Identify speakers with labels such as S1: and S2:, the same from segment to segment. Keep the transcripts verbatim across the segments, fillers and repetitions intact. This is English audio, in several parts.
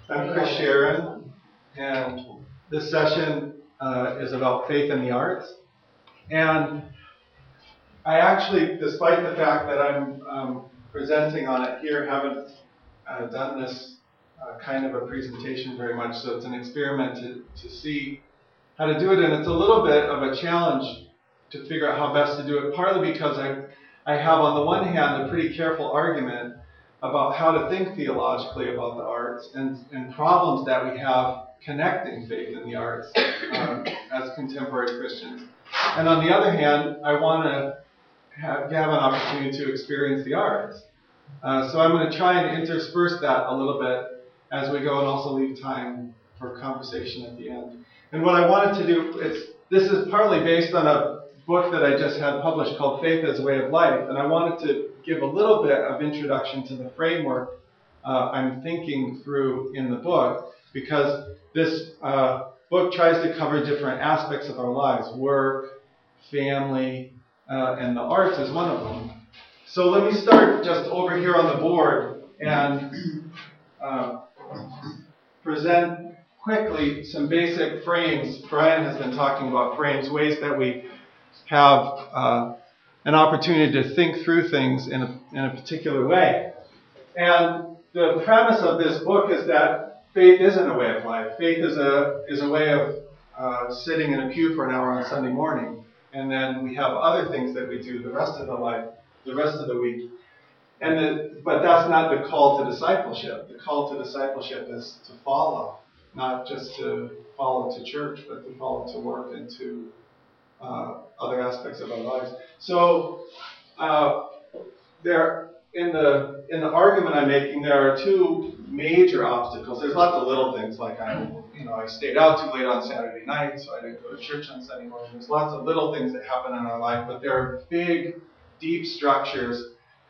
S1: I'm Chris Sharon, and this session uh, is about faith in the arts. And I actually, despite the fact that I'm um, presenting on it here, haven't uh, done this uh, kind of a presentation very much, so it's an experiment to, to see how to do it, and it's a little bit of a challenge to figure out how best to do it, partly because I, I have on the one hand a pretty careful argument about how to think theologically about the arts and, and problems that we have connecting faith in the arts um, as contemporary Christians. And on the other hand, I want to have, have an opportunity to experience the arts. Uh, so I'm going to try and intersperse that a little bit as we go and also leave time for conversation at the end. And what I wanted to do, it's, this is partly based on a book that I just had published called Faith as a Way of Life, and I wanted to give a little bit of introduction to the framework uh, I'm thinking through in the book, because this uh, book tries to cover different aspects of our lives, work, family, uh, and the arts is one of them. So let me start just over here on the board and uh, present quickly some basic frames. Brian has been talking about frames, ways that we have uh, an opportunity to think through things in a, in a particular way. And the premise of this book is that faith isn't a way of life. Faith is a is a way of uh, sitting in a pew for an hour on Sunday morning, and then we have other things that we do the rest of the life, the rest of the week. And the, but that's not the call to discipleship. The call to discipleship is to follow, not just to follow to church, but to follow to work and to uh, other aspects of our lives. So uh, there, in the in the argument I'm making, there are two major obstacles. There's lots of little things, like I, you know, I stayed out too late on Saturday night, so I didn't go to church on Sunday morning. There's lots of little things that happen in our life, but there are big, deep structures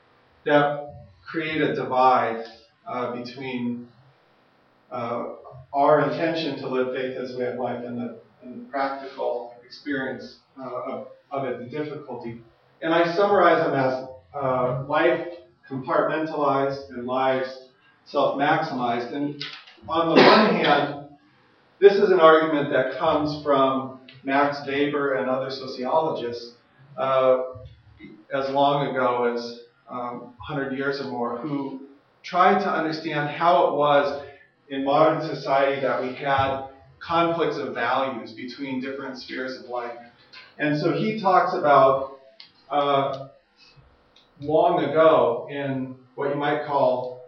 S1: that create a divide uh, between uh, our intention to live faith as a way of life and the, and the practical experience uh, of, of it, the difficulty. And I summarize them as uh, life compartmentalized and lives self-maximized. And on the one hand, this is an argument that comes from Max Weber and other sociologists uh, as long ago as um, one hundred years or more, who tried to understand how it was in modern society that we had conflicts of values between different spheres of life. And so he talks about uh, long ago in what you might call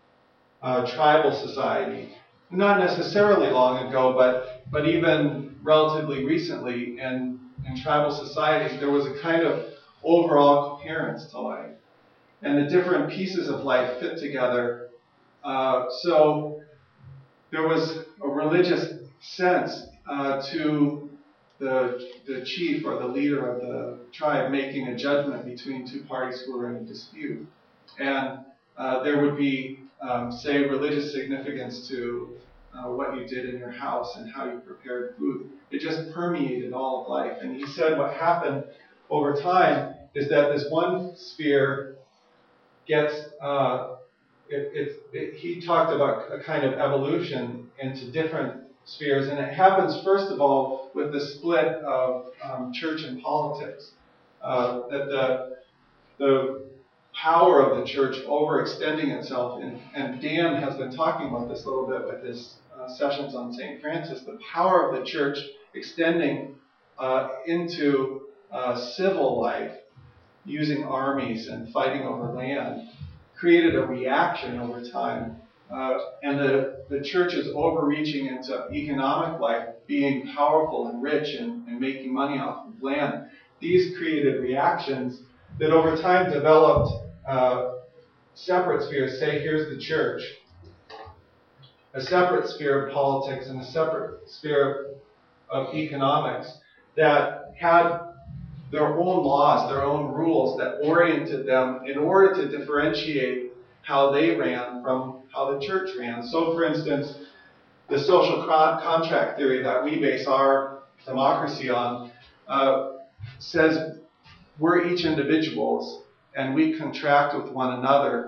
S1: uh, tribal society. Not necessarily long ago, but but even relatively recently in, in tribal societies, there was a kind of overall coherence to life. And the different pieces of life fit together. Uh, so there was a religious sense uh, to the, the chief or the leader of the tribe making a judgment between two parties who were in a dispute. And uh, there would be, um, say, religious significance to uh, what you did in your house and how you prepared food. It just permeated all of life. And he said what happened over time is that this one sphere gets, uh, it, it, it, he talked about a kind of evolution into different spheres, and it happens first of all with the split of um, church and politics. Uh, that the the power of the church overextending itself, and, and Dan has been talking about this a little bit with his uh, sessions on Saint Francis, the power of the church extending uh, into uh, civil life, using armies and fighting over land, created a reaction over time. Uh, and the, the church is overreaching into economic life, being powerful and rich and, and making money off of land. These created reactions that over time developed uh, separate spheres. Say, here's the church, a separate sphere of politics and a separate sphere of economics that had their own laws, their own rules that oriented them in order to differentiate how they ran from how the church ran. So, for instance, the social contract theory that we base our democracy on uh, says we're each individuals and we contract with one another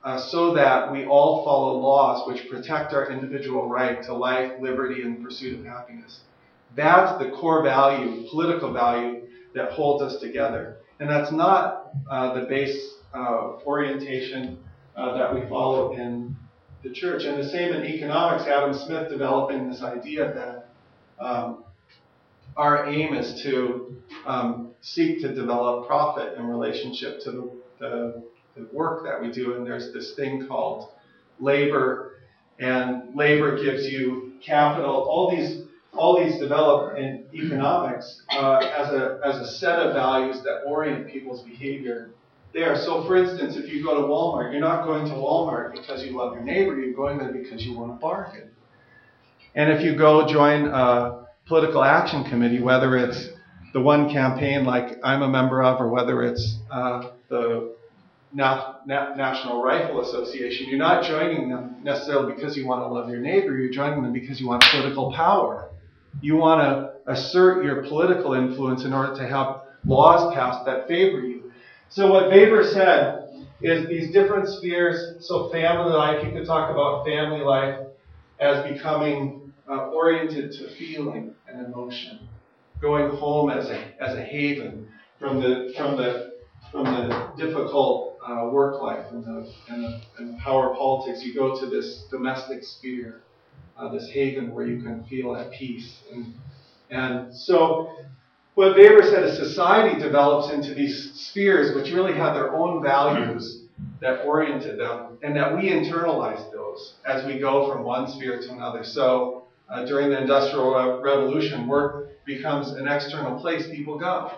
S1: uh, so that we all follow laws which protect our individual right to life, liberty, and the pursuit of happiness. That's the core value, political value, that holds us together. And that's not uh, the base uh, orientation uh, that we follow in the church. And the same in economics, Adam Smith developing this idea that um, our aim is to um, seek to develop profit in relationship to the, the, the work that we do. And there's this thing called labor, and labor gives you capital. All these all these develop in economics uh, as a as a set of values that orient people's behavior there. So, for instance, if you go to Walmart, you're not going to Walmart because you love your neighbor. You're going there because you want to bargain. And if you go join a political action committee, whether it's the one campaign like I'm a member of, or whether it's uh, the Na- Na- National Rifle Association, you're not joining them necessarily because you want to love your neighbor. You're joining them because you want political power. You want to assert your political influence in order to have laws passed that favor you. So what Weber said is these different spheres, so family life, you could talk about family life as becoming uh, oriented to feeling and emotion, going home as a as a haven from the from the from the difficult uh, work life and the, and the and the power politics. You go to this domestic sphere, uh, this haven where you can feel at peace. And and so what Weber said is society develops into these spheres which really have their own values that oriented them, and that we internalize those as we go from one sphere to another. So uh, during the Industrial Revolution, work becomes an external place people go.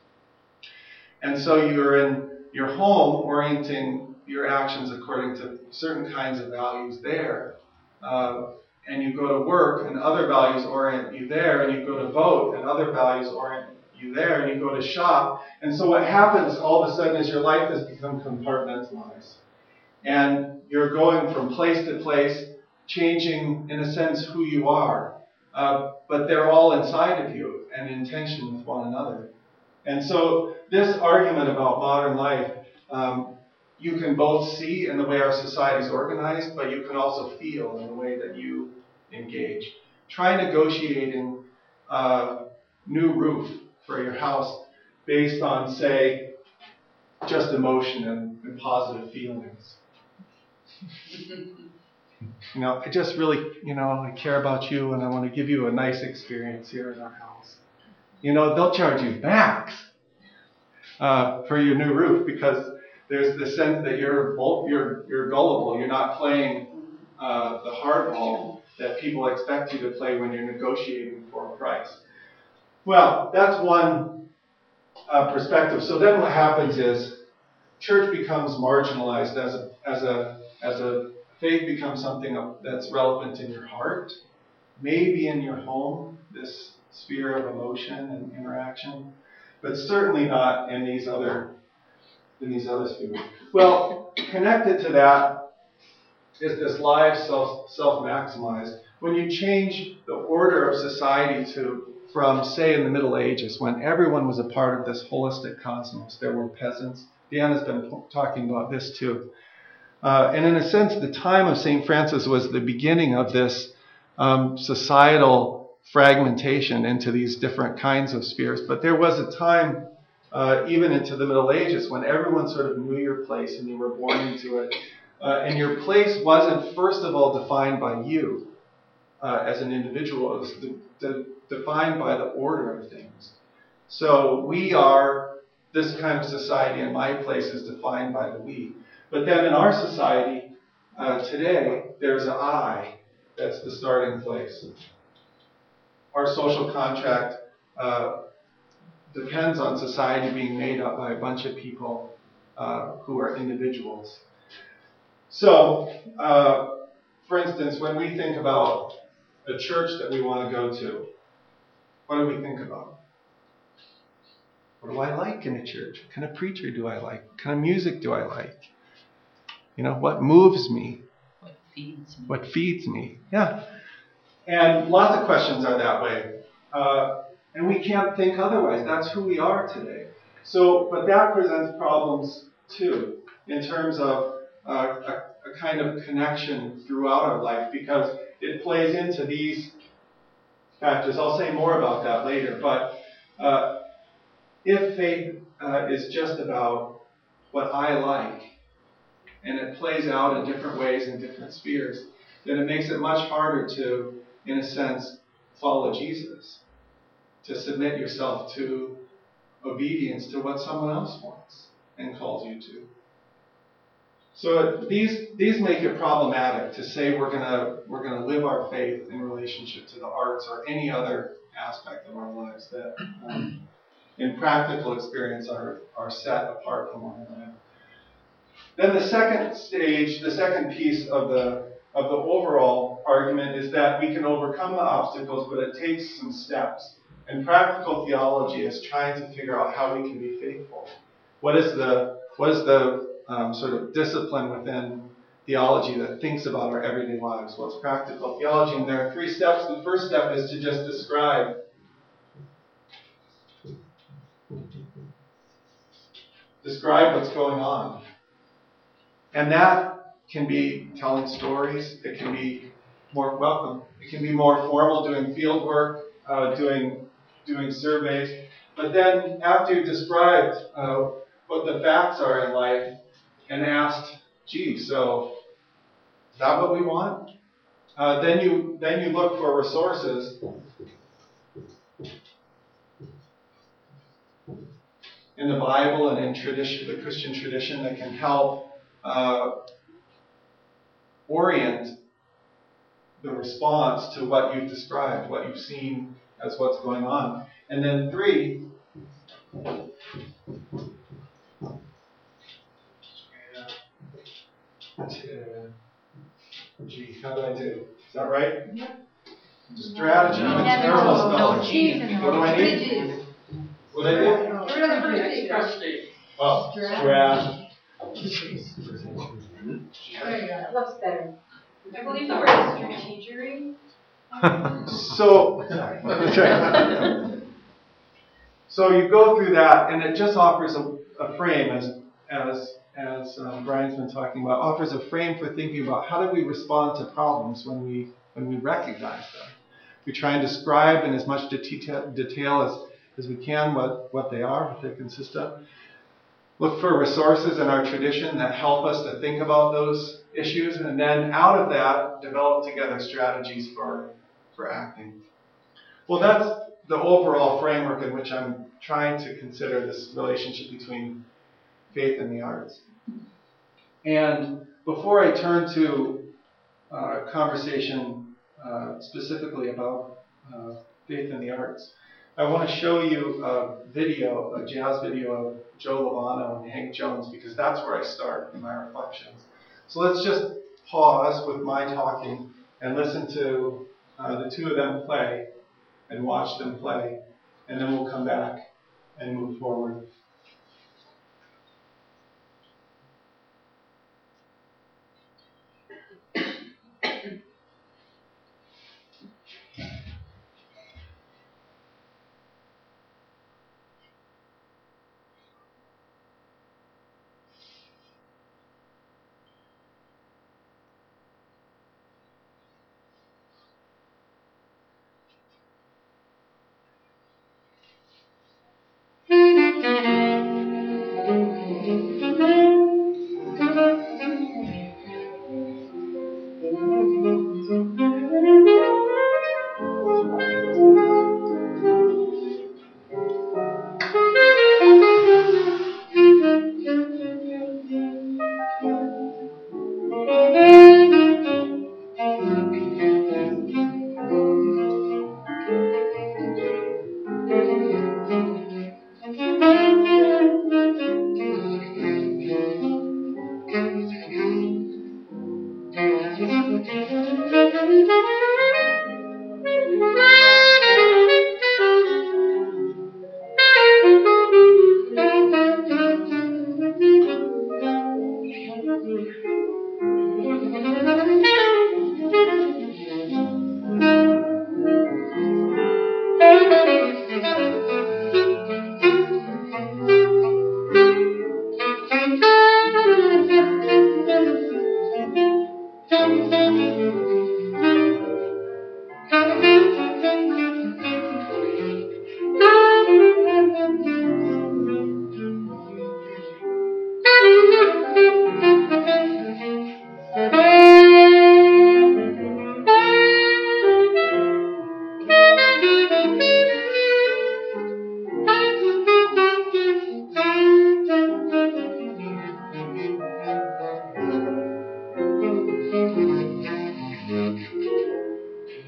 S1: And so you're in your home orienting your actions according to certain kinds of values there. Uh, and you go to work and other values orient you there, and you go to vote and other values orient you there, and you go to shop. And so what happens all of a sudden is your life has become compartmentalized. And you're going from place to place, changing, in a sense, who you are. Uh, but they're all inside of you and in tension with one another. And so this argument about modern life, um, you can both see in the way our society is organized, but you can also feel in the way that you engage. Try negotiating a new roof for your house based on, say, just emotion and, and positive feelings. You know, I just really, you know, I care about you and I want to give you a nice experience here in our house. You know, they'll charge you backs uh, for your new roof because there's the sense that you're you're you're gullible. You're not playing uh, the hardball that people expect you to play when you're negotiating for a price. Well, that's one uh, perspective. So then what happens is church becomes marginalized as a as a as a faith becomes something that's relevant in your heart, maybe in your home, this sphere of emotion and interaction, but certainly not in these other in these other spheres. Well, connected to that is this live self self-maximized. When you change the order of society to from, say, in the Middle Ages, when everyone was a part of this holistic cosmos, there were peasants. Deanna's been talking about this too. Uh, and in a sense, the time of Saint Francis was the beginning of this um, societal fragmentation into these different kinds of spheres. But there was a time, uh, even into the Middle Ages, when everyone sort of knew your place and you were born into it. Uh, and your place wasn't, first of all, defined by you uh, as an individual. It was de- de- defined by the order of things. So we are, this kind of society, and my place is defined by the we. But then in our society uh, today, there's an I that's the starting place. Our social contract uh, depends on society being made up by a bunch of people uh, who are individuals. So, uh, for instance, when we think about a church that we want to go to, what do we think about? What do I like in a church? What kind of preacher do I like? What kind of music do I like? You know, what moves me?
S2: What feeds me?
S1: What feeds me? Yeah. And lots of questions are that way. Uh, and we can't think otherwise. That's who we are today. So, but that presents problems too, in terms of uh, a, a kind of connection throughout our life because it plays into these factors. I'll say more about that later, but uh, if faith uh, is just about what I like, and it plays out in different ways in different spheres, then it makes it much harder to, in a sense, follow Jesus, to submit yourself to obedience to what someone else wants and calls you to. So these these make it problematic to say we're gonna we're gonna live our faith in relationship to the arts or any other aspect of our lives that, um, in practical experience, are are set apart from one another. Then the second stage, the second piece of the of the overall argument is that we can overcome the obstacles, but it takes some steps. And practical theology is trying to figure out how we can be faithful. What is the what is the um, sort of discipline within theology that thinks about our everyday lives? Well, it's practical theology, and there are three steps. The first step is to just describe. Describe what's going on. And that can be telling stories. It can be more welcome. It can be more formal, doing field work, uh, doing doing surveys. But then after you've described uh, what the facts are in life and asked, gee, so is that what we want? Uh, then you then you look for resources in the Bible and in tradition, the Christian tradition, that can help uh, orient the response to what you've described, what you've seen as what's going on. And then three, gee, how do I do? Is that right?
S2: Yep.
S1: Strategy.
S2: No,
S1: It's terrible spelling.
S2: no cheese.
S1: What do I need? What do I do?
S2: Get rid of the first stage.
S1: Oh, strat.
S2: There you go. That looks better.
S3: I believe the word is strategery.
S1: So, that's right. So you go through that, and it just offers a, a frame, as as as um, Brian's been talking about, offers a frame for thinking about how do we respond to problems when we when we recognize them. We try and describe in as much detail, detail as, as we can what, what they are, what they consist of. Look for resources in our tradition that help us to think about those issues, and then out of that, develop together strategies for, for acting. Well, that's the overall framework in which I'm trying to consider this relationship between faith and the arts. And before I turn to uh, conversation uh, specifically about uh, faith and the arts, I want to show you a video, a jazz video of Joe Lovano and Hank Jones, because that's where I start in my reflections. So let's just pause with my talking and listen to uh, the two of them play and watch them play, and then we'll come back and move forward.
S4: Thank you.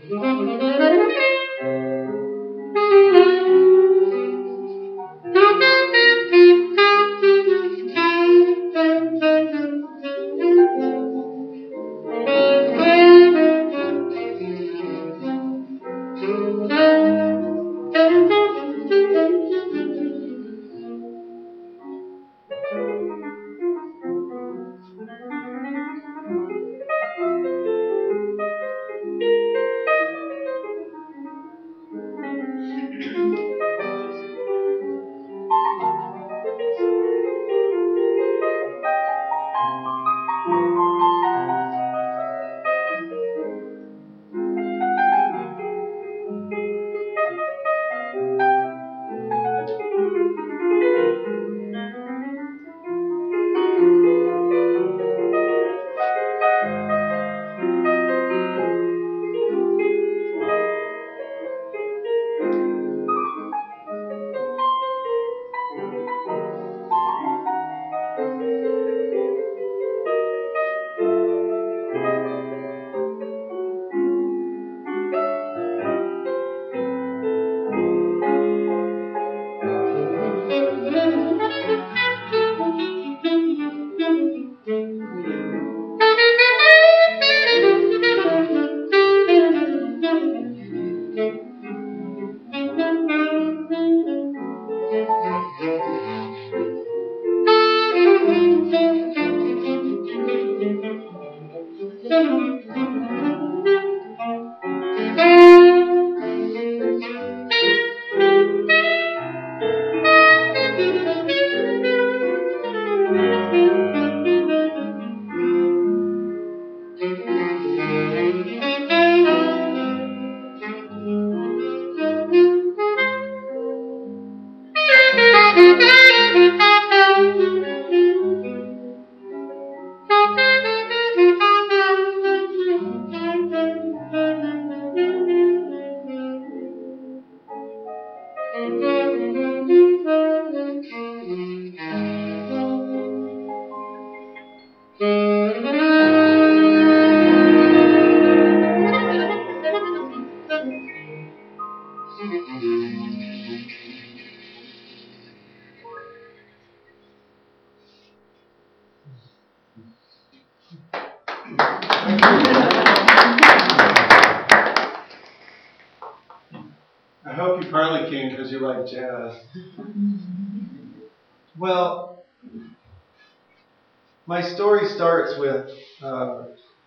S1: I hope you partly came because you like jazz. Well, my story starts with uh,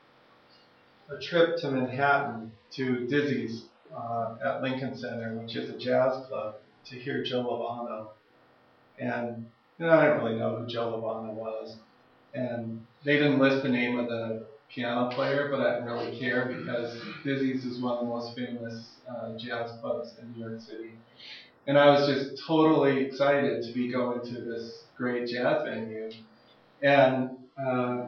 S1: a trip to Manhattan to Dizzy's uh, at Lincoln Center, which is a jazz club, to hear Joe Lovano. And you know, I didn't really know who Joe Lovano was. And they didn't list the name of the piano player, but I didn't really care because Dizzy's is one of the most famous uh, jazz clubs in New York City. And I was just totally excited to be going to this great jazz venue. And uh,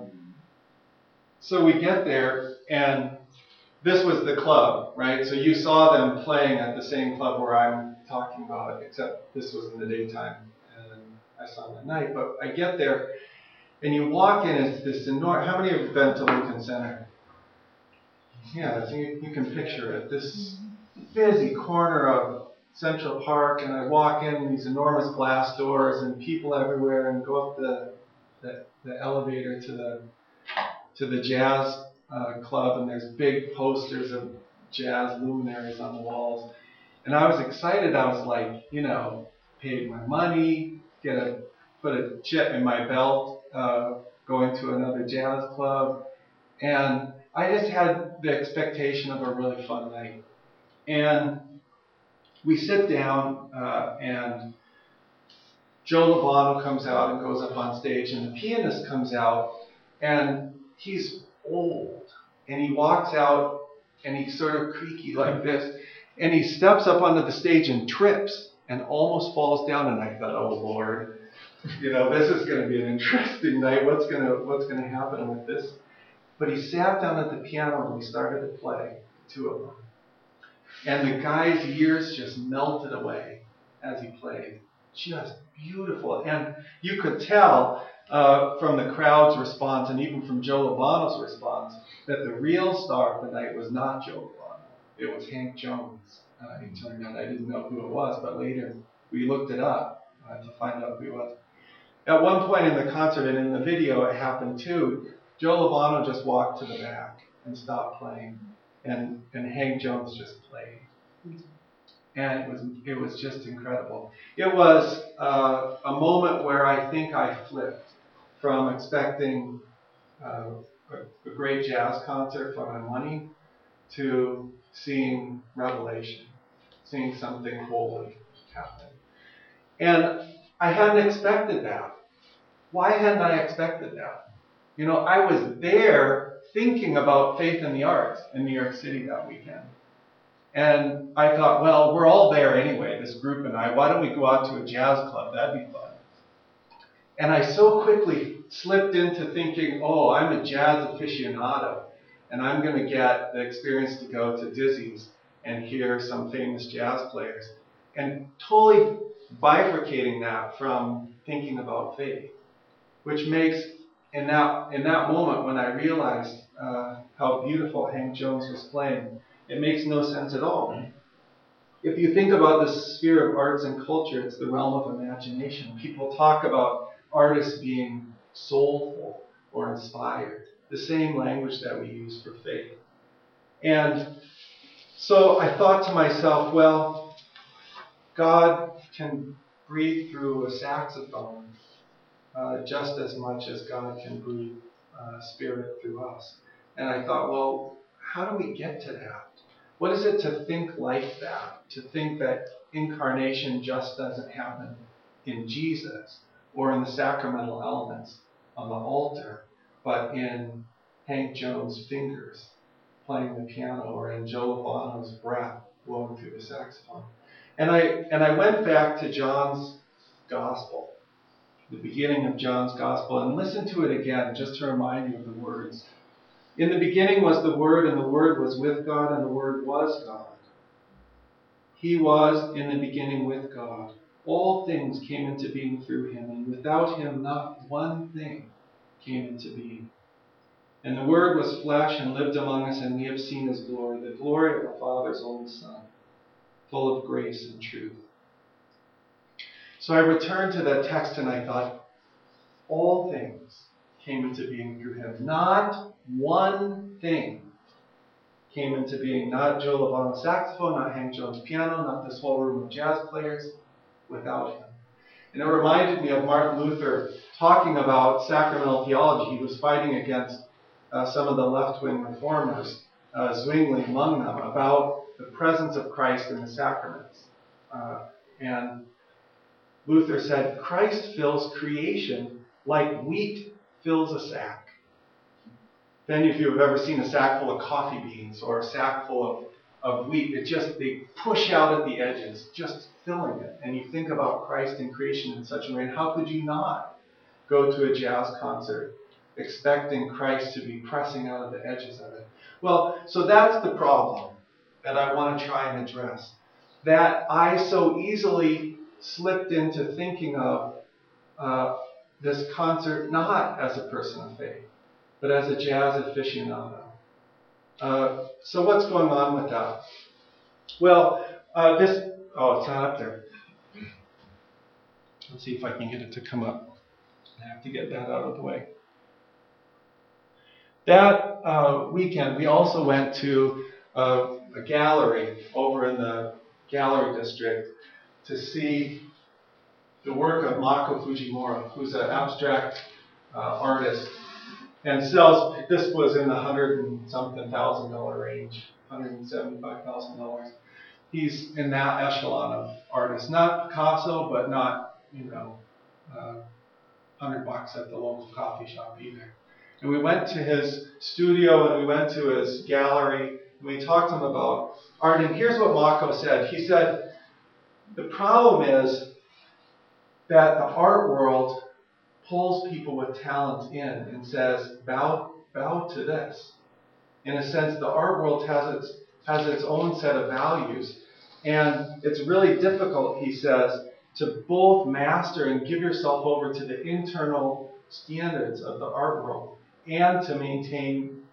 S1: so we get there, and this was the club, right? So you saw them playing at the same club where I'm talking about, except this was in the daytime, and I saw them at night. But I get there, and you walk in, it's this enormous, how many have been to Lincoln Center? Yeah, so you, you can picture it. This busy corner of Central Park, and I walk in these enormous glass doors and people everywhere, and go up the the, the elevator to the to the jazz uh, club, and there's big posters of jazz luminaries on the walls. And I was excited. I was like, you know, paid my money, get a put a chip in my belt, uh, going to another jazz club, and I just had the expectation of a really fun night. And we sit down, uh, and Joe Lovano comes out and goes up on stage, and the pianist comes out, and he's old, and he walks out, and he's sort of creaky like this, and he steps up onto the stage and trips, and almost falls down, and I thought, oh Lord, you know, this is going to be an interesting night. What's going to what's going to happen with this? But he sat down at the piano and we started to play, two of them. And the guy's years just melted away as he played. Just beautiful. And you could tell uh, from the crowd's response and even from Joe Lovano's response that the real star of the night was not Joe Lovano. it was Hank Jones. Uh, it turned out I didn't know who it was, but later we looked it up uh, to find out who it was. At one point in the concert and in the video, it happened too. Joe Lovano just walked to the back and stopped playing, and, and Hank Jones just played. And it was it was just incredible. It was uh, a moment where I think I flipped from expecting uh, a, a great jazz concert for my money to seeing revelation, seeing something holy happen. And I hadn't expected that. Why hadn't I expected that? You know, I was there thinking about faith in the arts in New York City that weekend. And I thought, well, we're all there anyway, this group and I. Why don't we go out to a jazz club? That'd be fun. And I so quickly slipped into thinking, oh, I'm a jazz aficionado, and I'm going to get the experience to go to Dizzy's and hear some famous jazz players. And totally bifurcating that from thinking about faith, which makes, in that, in that moment when I realized uh, how beautiful Hank Jones was playing, it makes no sense at all. If you think about the sphere of arts and culture, it's the realm of imagination. People talk about artists being soulful or inspired, the same language that we use for faith. And so I thought to myself, well, God can breathe through a saxophone uh, just as much as God can breathe uh, spirit through us. And I thought, well, how do we get to that? What is it to think like that? To think that incarnation just doesn't happen in Jesus or in the sacramental elements on the altar, but in Hank Jones' fingers playing the piano or in Joe Lovano's breath blowing through the saxophone. And I and I went back to John's Gospel, the beginning of John's Gospel, and listened to it again just to remind you of the words. In the beginning was the Word, and the Word was with God, and the Word was God. He was in the beginning with God. All things came into being through him, and without him not one thing came into being. And the Word was flesh and lived among us, and we have seen his glory, the glory of the Father's only Son, full of grace and truth. So I returned to that text and I thought, all things came into being through him. Not one thing came into being. Not Joe Lovano's saxophone, not Hank Jones' piano, not this whole room of jazz players, without him. And it reminded me of Martin Luther talking about sacramental theology. He was fighting against uh, some of the left-wing reformers, uh, Zwingli among them, about the presence of Christ in the sacraments. Uh, and Luther said, Christ fills creation like wheat fills a sack. If any of you have ever seen a sack full of coffee beans or a sack full of, of wheat, it just, they push out at the edges, just filling it. And you think about Christ in creation in such a way, and how could you not go to a jazz concert expecting Christ to be pressing out at the edges of it? Well, so that's the problem that I want to try and address. That I so easily slipped into thinking of uh, this concert not as a person of faith, but as a jazz aficionado. Uh, so what's going on with that? Well, uh, this, oh, it's not up there. Let's see if I can get it to come up. I have to get that out of the way. That uh, weekend, we also went to uh, a gallery over in the gallery district to see the work of Mako Fujimura, who's an abstract uh, artist and sells, this was in the hundred and something thousand dollar range, one hundred seventy-five thousand dollars. He's in that echelon of artists. Not Picasso, but not, you know, uh, one hundred bucks at the local coffee shop either. And we went to his studio and we went to his gallery and we talked to him about art. And here's what Mako said. He said, the problem is that the art world pulls people with talent in and says, bow, bow to this. In a sense, the art world has its, has its own set of values. And it's really difficult, he says, to both master and give yourself over to the internal standards of the art world and to maintain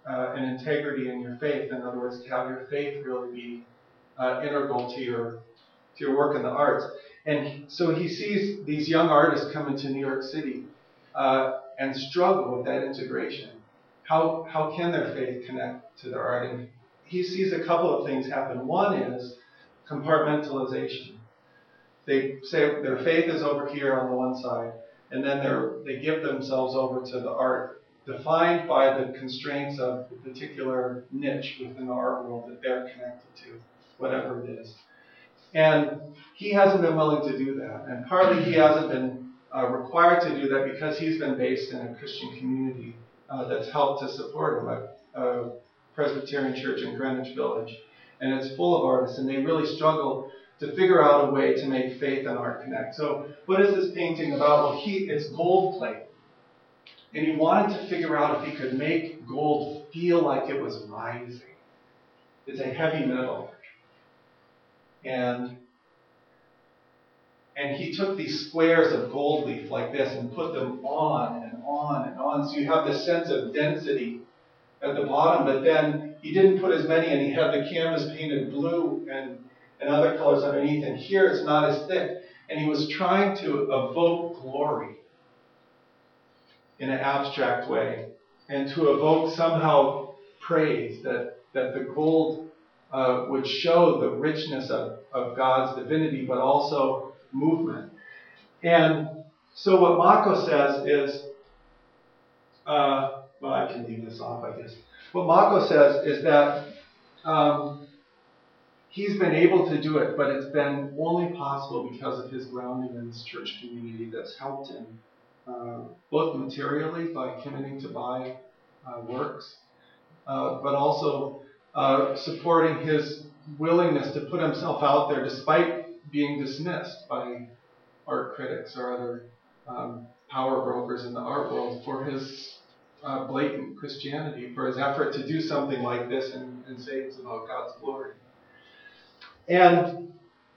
S1: uh, an integrity in your faith. In other words, to have your faith really be uh, integral to your to your work in the arts. And so he sees these young artists come into New York City uh, and struggle with that integration. How how can their faith connect to their art? And he sees a couple of things happen. One is compartmentalization. They say their faith is over here on the one side, and then they're, they give themselves over to the art, defined by the constraints of the particular niche within the art world that they're connected to, whatever it is. And he hasn't been willing to do that. And partly he hasn't been uh, required to do that because he's been based in a Christian community uh, that's helped to support him, a, a Presbyterian church in Greenwich Village. And it's full of artists, and they really struggle to figure out a way to make faith and art connect. So what is this painting about? Well, he it's gold plate. And he wanted to figure out if he could make gold feel like it was rising. It's a heavy metal. And, and he took these squares of gold leaf like this and put them on and on and on. So you have this sense of density at the bottom, but then he didn't put as many, and he had the canvas painted blue and, and other colors underneath. And here it's not as thick. And he was trying to evoke glory in an abstract way, and to evoke somehow praise, that, that the gold uh, would show the richness of, of God's divinity, but also movement. And so what Mako says is, uh, well, I can leave this off, I guess. What Mako says is that um, he's been able to do it, but it's been only possible because of his grounding in this church community that's helped him, uh, both materially by committing to buy uh, works, uh, but also uh, supporting his willingness to put himself out there despite being dismissed by art critics or other um, power brokers in the art world for his uh, blatant Christianity, for his effort to do something like this and, and say it's about God's glory. And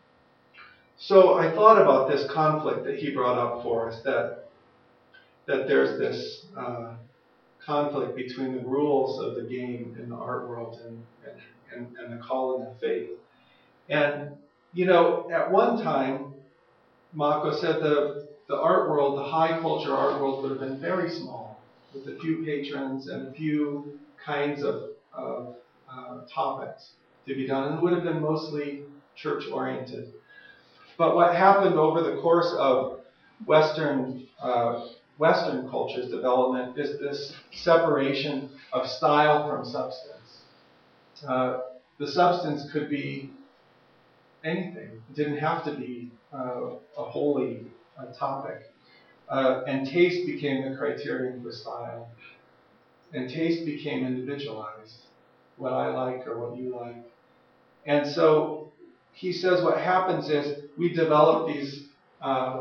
S1: so I thought about this conflict that he brought up for us, that that there's this uh, conflict between the rules of the game in the art world and, and, and, and the calling of faith. And, you know, at one time, Mako said the, the art world, the high culture art world, would have been very small, with a few patrons and a few kinds of, of uh, topics to be done, and it would have been mostly church-oriented. But what happened over the course of Western uh, Western culture's development is this separation of style from substance. Uh, the substance could be anything. It didn't have to be uh, a holy uh, topic. Uh, and taste became the criterion for style. And taste became individualized. What I like or what you like. And so he says what happens is we develop these uh,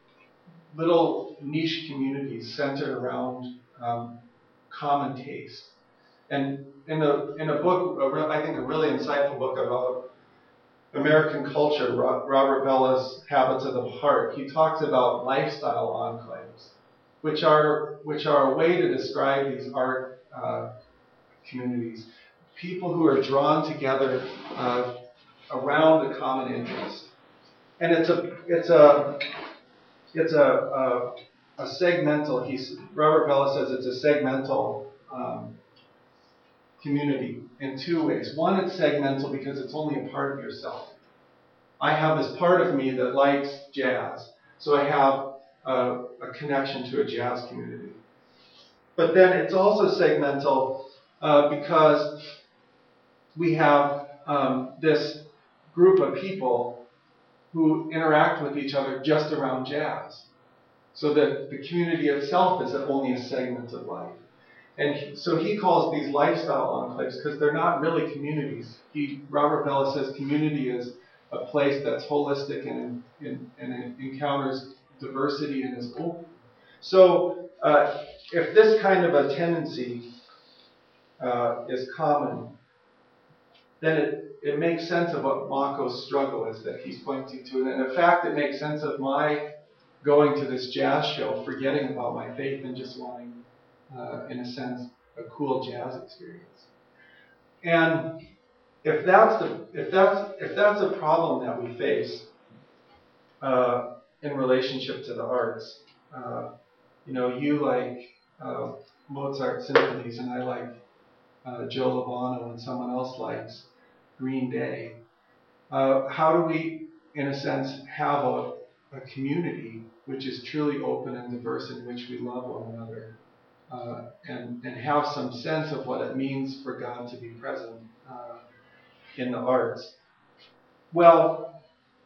S1: little niche communities centered around um, common taste. And in a in a book, a real, I think a really insightful book about American culture, Robert Bella's Habits of the Heart, he talks about lifestyle enclaves, which are which are a way to describe these art uh, communities. People who are drawn together uh, around a common interest. And it's a it's a it's a, a, a segmental, he's, Robert Bella says it's a segmental um, community in two ways. One, it's segmental because it's only a part of yourself. I have this part of me that likes jazz, so I have a, a connection to a jazz community. But then it's also segmental uh, because we have um, this group of people who interact with each other just around jazz. So that the community itself is only a segment of life. And he, so he calls these lifestyle enclaves because they're not really communities. He, Robert Bella says community is a place that's holistic and, and, and encounters diversity and is open. So uh, if this kind of a tendency uh, is common, then it it makes sense of what Mako's struggle is that he's pointing to. And in fact, it makes sense of my going to this jazz show, forgetting about my faith and just wanting, uh, in a sense, a cool jazz experience. And if that's the if that's if that's a problem that we face uh, in relationship to the arts, uh, you know, you like uh, Mozart symphonies, and I like uh, Joe Lovano, and someone else likes Green Day. Uh, how do we, in a sense, have a, a community which is truly open and diverse, in which we love one another, uh, and and have some sense of what it means for God to be present uh, in the arts? Well,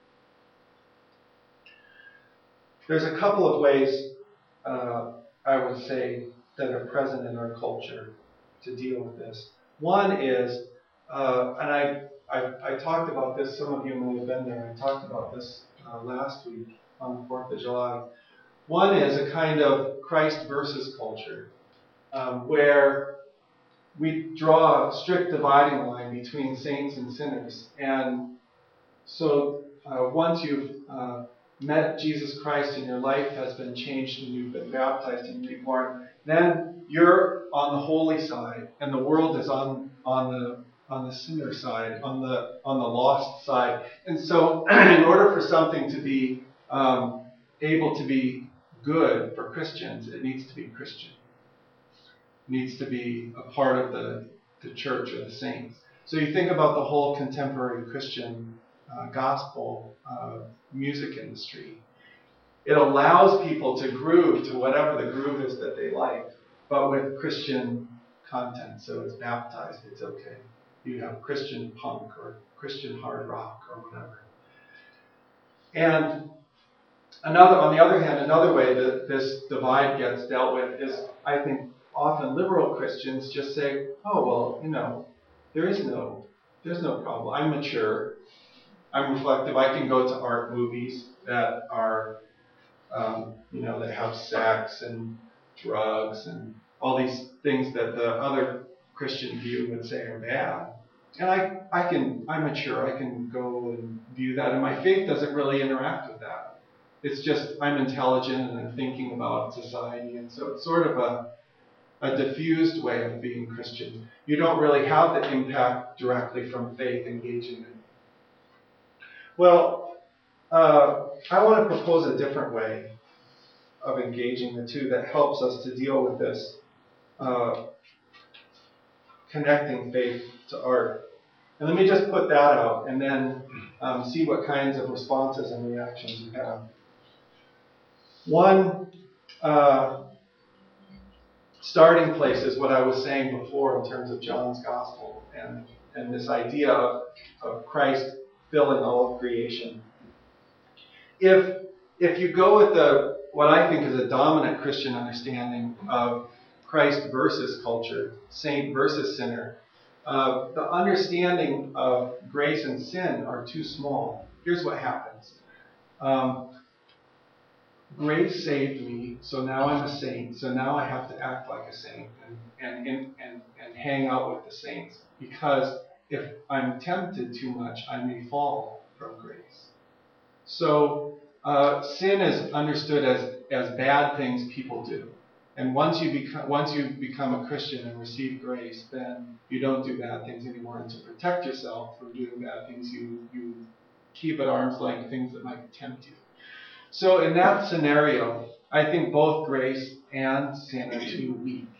S1: there's a couple of ways uh, I would say that are present in our culture to deal with this. One is, uh, and I, I I talked about this, some of you may have been there, I talked about this uh, last week on the fourth of July. One is a kind of Christ versus culture, um, where we draw a strict dividing line between saints and sinners. And so uh, once you've uh, met Jesus Christ and your life has been changed and you've been baptized and reborn, then you're on the holy side, and the world is on on the on the sinner side, on the on the lost side. And so, in order for something to be um, able to be good for Christians, it needs to be Christian. It needs to be a part of the the church or the saints. So you think about the whole contemporary Christian uh, gospel uh, music industry. It allows people to groove to whatever the groove is that they like, but with Christian content. So it's baptized, it's okay. You have Christian punk or Christian hard rock or whatever. And another, on the other hand, another way that this divide gets dealt with is, I think, often liberal Christians just say, oh, well, you know, there is no, there's no problem. I'm mature. I'm reflective. I can go to art movies that are, um, you know, that have sex and drugs and all these things that the other Christian view would say are bad. And I, I can, I'm mature. I can go and view that. And my faith doesn't really interact with that. It's just I'm intelligent and I'm thinking about society. And so it's sort of a, a diffused way of being Christian. You don't really have the impact directly from faith engaging in. Well, uh, I want to propose a different way of engaging the two that helps us to deal with this uh, connecting faith to art. And let me just put that out and then um, see what kinds of responses and reactions you have. One uh, starting place is what I was saying before in terms of John's Gospel and, and this idea of, of Christ filling all of creation. If if you go with the what I think is a dominant Christian understanding of Christ versus culture, saint versus sinner, uh, the understanding of grace and sin are too small. Here's what happens. Um, grace saved me, so now I'm a saint, so now I have to act like a saint and, and, and, and, and hang out with the saints. Because if I'm tempted too much, I may fall from grace. So uh, sin is understood as, as bad things people do. And once you become once you become a Christian and receive grace, then you don't do bad things anymore. And to protect yourself from doing bad things, you, you keep at arm's length things that might tempt you. So in that scenario, I think both grace and sin are too weak.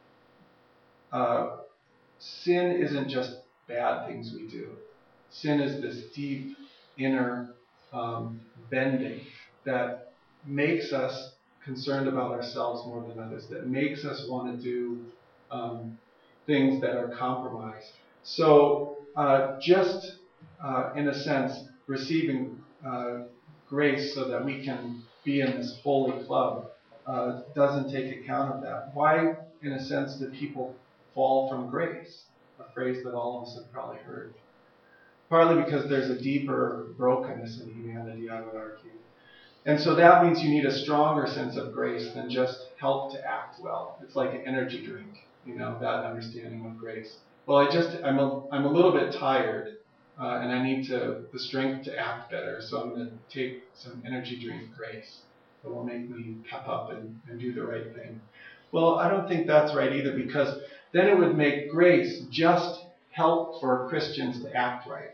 S1: Uh, sin isn't just bad things we do. Sin is this deep inner um, bending that makes us concerned about ourselves more than others, that makes us want to do um, things that are compromised. So uh, just uh, in a sense, receiving uh, grace so that we can be in this holy club uh, doesn't take account of that. Why, in a sense, do people fall from grace? A phrase that all of us have probably heard. Partly because there's a deeper brokenness in humanity, I would argue. And so that means you need a stronger sense of grace than just help to act well. It's like an energy drink, you know, that understanding of grace. Well, I just, I'm a, I'm a little bit tired, uh, and I need to the strength to act better, so I'm going to take some energy drink grace that will make me pep up and, and do the right thing. Well, I don't think that's right either, because then it would make grace just help for Christians to act right.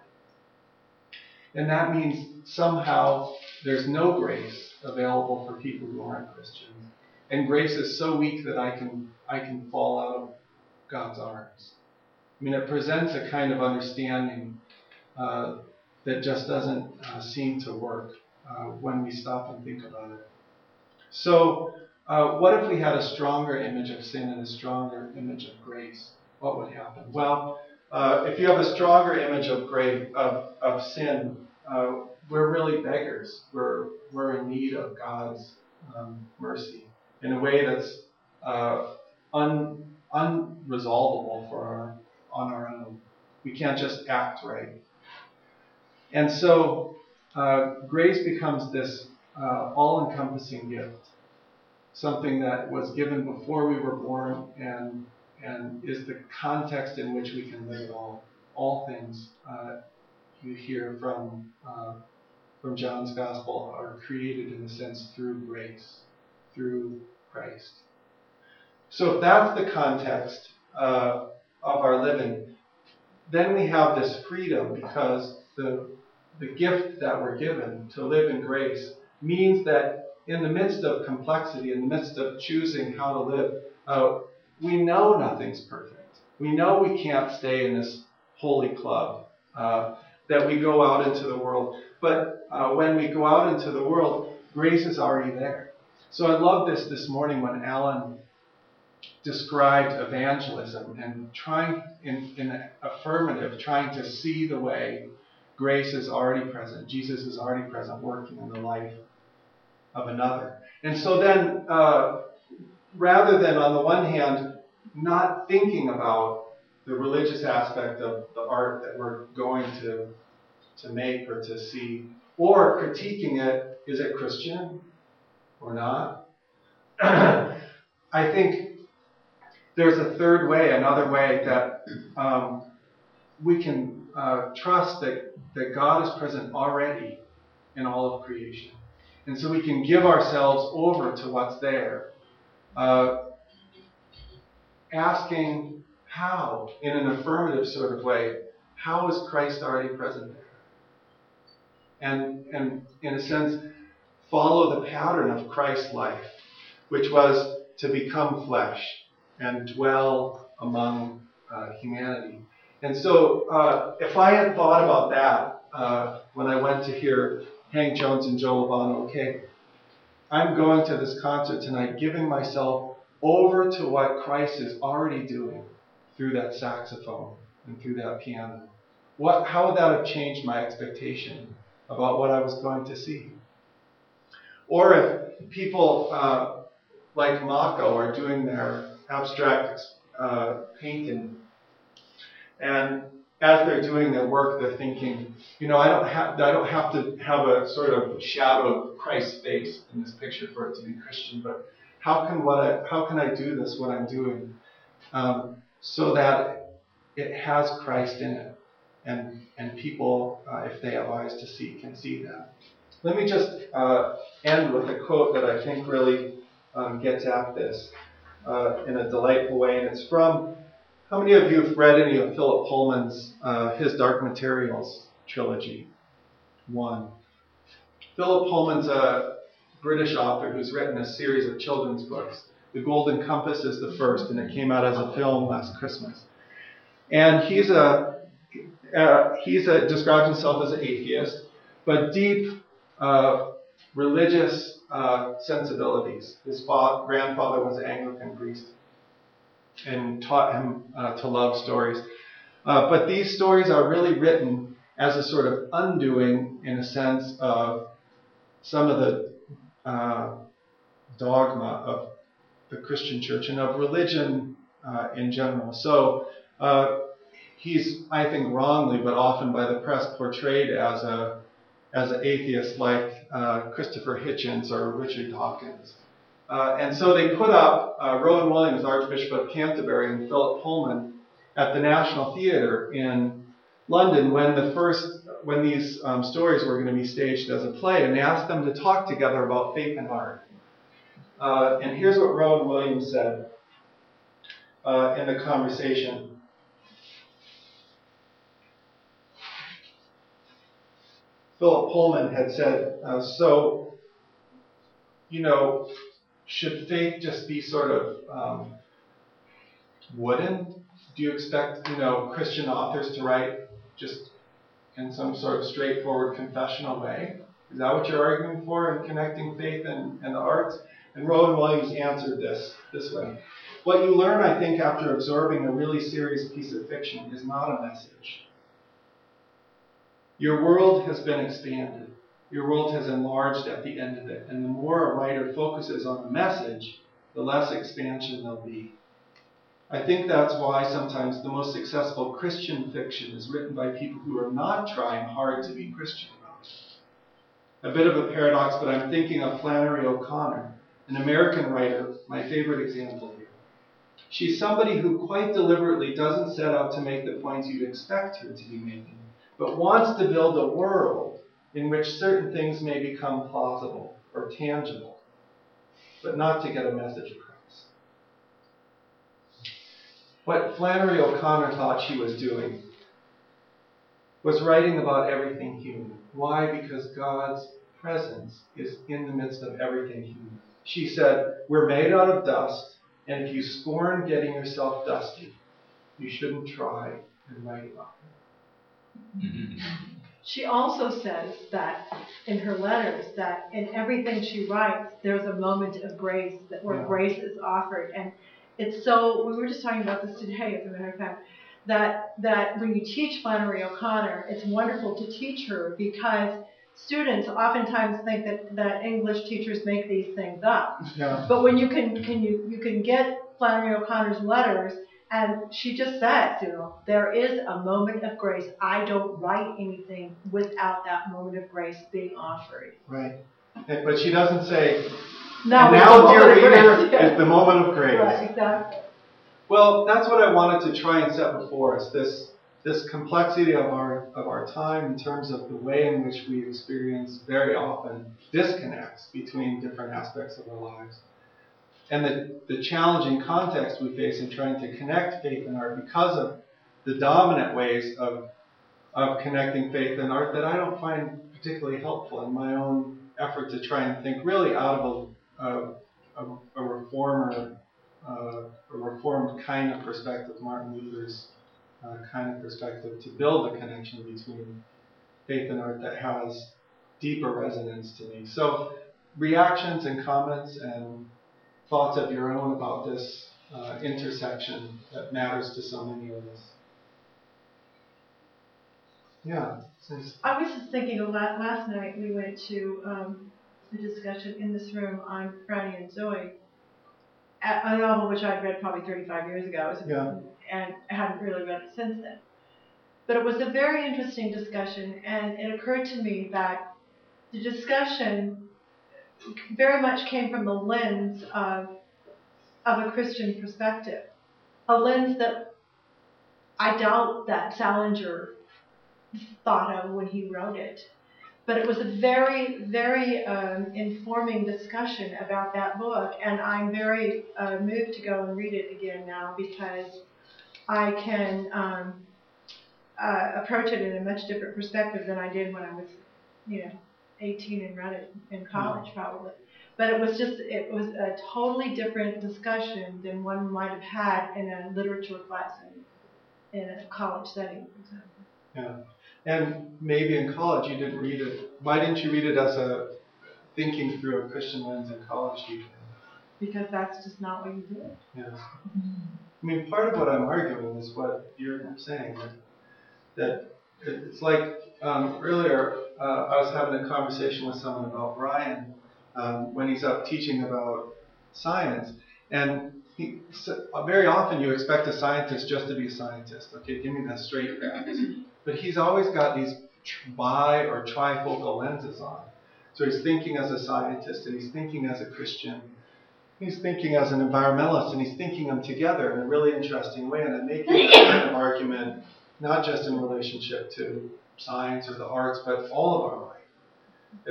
S1: And that means somehow there's no grace available for people who aren't Christians. And grace is so weak that I can I can fall out of God's arms. I mean, it presents a kind of understanding uh, that just doesn't uh, seem to work uh, when we stop and think about it. So, uh, what if we had a stronger image of sin and a stronger image of grace? What would happen? Well, uh, if you have a stronger image of grace, of, of sin, uh, we're really beggars. We're we're in need of God's um, mercy in a way that's uh, un, unresolvable for our on our own. We can't just act right. And so uh, grace becomes this uh, all-encompassing gift, something that was given before we were born and and is the context in which we can live it all. All things uh, you hear from uh, from John's Gospel are created in a sense through grace, through Christ. So if that's the context uh, of our living, then we have this freedom, because the the gift that we're given to live in grace means that in the midst of complexity, in the midst of choosing how to live, uh, we know nothing's perfect. We know we can't stay in this holy club, uh, that we go out into the world. But uh, when we go out into the world, grace is already there. So I love this this morning when Alan described evangelism and trying in, in affirmative, trying to see the way grace is already present. Jesus is already present, working in the life of another. And so then, uh, rather than on the one hand, not thinking about the religious aspect of the art that we're going to, to make or to see, or critiquing it, is it Christian or not? I think there's a third way, another way that um, we can uh, trust that, that God is present already in all of creation. And so we can give ourselves over to what's there, uh, asking how, in an affirmative sort of way, how is Christ already present there? And, and in a sense, follow the pattern of Christ's life, which was to become flesh and dwell among uh, humanity. And so uh, if I had thought about that uh, when I went to hear Hank Jones and Joe Lovano, okay, I'm going to this concert tonight giving myself over to what Christ is already doing through that saxophone and through that piano. What, how would that have changed my expectation about what I was going to see? Or if people uh, like Mako are doing their abstract uh, painting, and as they're doing their work, they're thinking, you know, I don't have I don't have to have a sort of shadow of Christ's face in this picture for it to be Christian, but how can what I, how can I do this, what I'm doing, um, so that it has Christ in it, and and people, uh, if they have eyes to see, can see that. Let me just uh, end with a quote that I think really um, gets at this uh, in a delightful way, and it's from. How many of you have read any of Philip Pullman's uh, His Dark Materials trilogy? One. Philip Pullman's a British author who's written a series of children's books. The Golden Compass is the first, and it came out as a film last Christmas. And he's a uh, he's a describes himself as an atheist, but deep uh, religious uh, sensibilities. His father, grandfather was an Anglican priest and taught him uh, to love stories. Uh, but these stories are really written as a sort of undoing, in a sense, of some of the uh, dogma of the Christian church and of religion uh, in general. So uh, he's, I think wrongly, but often by the press, portrayed as a as an atheist like uh, Christopher Hitchens or Richard Dawkins. Uh, and so they put up uh, Rowan Williams, Archbishop of Canterbury, and Philip Pullman at the National Theatre in London when the first, when these um, stories were going to be staged as a play, and they asked them to talk together about faith and art. Uh, and here's what Rowan Williams said uh, in the conversation. Philip Pullman had said, uh, so, you know, should faith just be sort of um, wooden? Do you expect, you know, Christian authors to write just in some sort of straightforward confessional way? Is that what you're arguing for in connecting faith and, and the arts? And Rowan Williams answered this this way. What you learn, I think, after absorbing a really serious piece of fiction is not a message. Your world has been expanded. Your world has enlarged at the end of it. And the more a writer focuses on the message, the less expansion there'll be. I think that's why sometimes the most successful Christian fiction is written by people who are not trying hard to be Christian about it. A bit of a paradox, but I'm thinking of Flannery O'Connor, an American writer, my favorite example here. She's somebody who quite deliberately doesn't set out to make the points you'd expect her to be making, but wants to build a world in which certain things may become plausible or tangible, but not to get a message across. What Flannery O'Connor thought she was doing was writing about everything human. Why? Because God's presence is in the midst of everything human. She said, we're made out of dust, and if you scorn getting yourself dusty, you shouldn't try and write about it.
S4: She also says that in her letters that in everything she writes, there's a moment of grace that where
S1: Yeah.
S4: grace is offered. And it's so, we were just talking about this today, as a matter of fact, that, that when you teach Flannery O'Connor, it's wonderful to teach her because students oftentimes think that, that English teachers make these things up.
S1: Yeah.
S4: But when you can, can you, you can get Flannery O'Connor's letters, and she just says, you know, there is a moment of grace. I don't write anything without that moment of grace being offered.
S1: Right. And, but she doesn't say,
S4: Now,
S1: and
S4: it's
S1: now,
S4: the
S1: dear
S4: moment of
S1: reader,
S4: grace. Yeah.
S1: is the moment of grace.
S4: Right, exactly.
S1: Well, that's what I wanted to try and set before us, this this complexity of our of our time in terms of the way in which we experience very often disconnects between different aspects of our lives. And the, the challenging context we face in trying to connect faith and art because of the dominant ways of of connecting faith and art that I don't find particularly helpful in my own effort to try and think really out of a, a, a, a reformer, uh, a reformed kind of perspective, Martin Luther's uh, kind of perspective, to build a connection between faith and art that has deeper resonance to me. So reactions and comments and thoughts of your own about this uh, intersection that matters to so many of us. Yeah. Since
S4: I was just thinking of la- last night we went to um, a discussion in this room on Franny and Zoe, a, a novel which I'd read probably thirty-five years ago, it was,
S1: Yeah.
S4: and I hadn't really read it since then. But it was a very interesting discussion, and it occurred to me that the discussion very much came from the lens of, of a Christian perspective, a lens that I doubt that Salinger thought of when he wrote it. But it was a very, very um, informing discussion about that book, and I'm very uh, moved to go and read it again now because I can um, uh, approach it in a much different perspective than I did when I was, you know, eighteen and read it in college probably. But it was just, it was a totally different discussion than one might have had in a literature class in, in a college setting, for example.
S1: Yeah. And maybe in college you didn't read it. Why didn't you read it as a thinking through a Christian lens in college, do you think?
S4: Because that's just not what you do.
S1: Yeah. I mean, part of what I'm arguing is what you're saying, that, that it's like um, earlier uh, I was having a conversation with someone about Brian um, when he's up teaching about science, and he, so very often you expect a scientist just to be a scientist. Okay, give me the straight facts. But he's always got these bi or trifocal lenses on. So he's thinking as a scientist, and he's thinking as a Christian. He's thinking as an environmentalist, and he's thinking them together in a really interesting way. And I'm making this kind of argument not just in relationship to science or the arts, but all of our life. It,